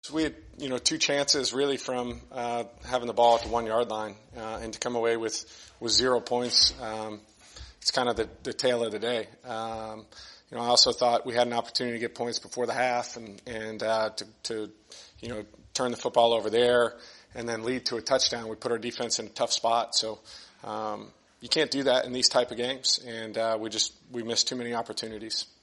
So we had, two chances really from having the ball at the 1 yard line, and to come away with 0 points. It's kind of the tale of the day. I also thought we had an opportunity to get points before the half and to turn the football over there and then lead to a touchdown. We put our defense in a tough spot. So you can't do that in these type of games, and we missed too many opportunities.